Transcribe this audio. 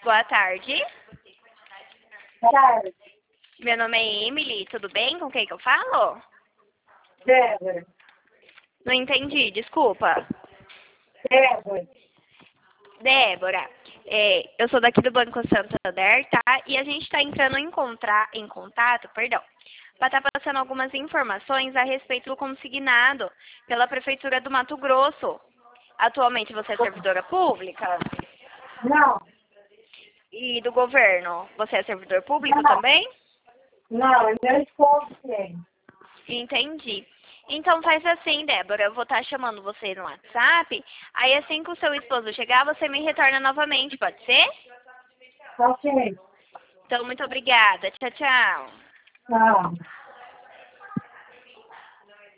Boa tarde. Boa tarde. Meu nome é Emily, tudo bem? Com quem que eu falo? Débora. Não entendi, desculpa. Débora. Débora, eu sou daqui do Banco Santander, tá? E a gente está entrando em contato, perdão, para estar passando algumas informações a respeito do consignado pela Prefeitura do Mato Grosso. Atualmente você é servidora pública? Não, E do governo? Você é servidor público não, também? não, é meu esposo tem. Entendi. Então faz assim, Débora, eu vou estar chamando você no WhatsApp, aí assim que o seu esposo chegar, você me retorna novamente, pode ser? Ok. Então, muito obrigada. Tchau, tchau. Tchau.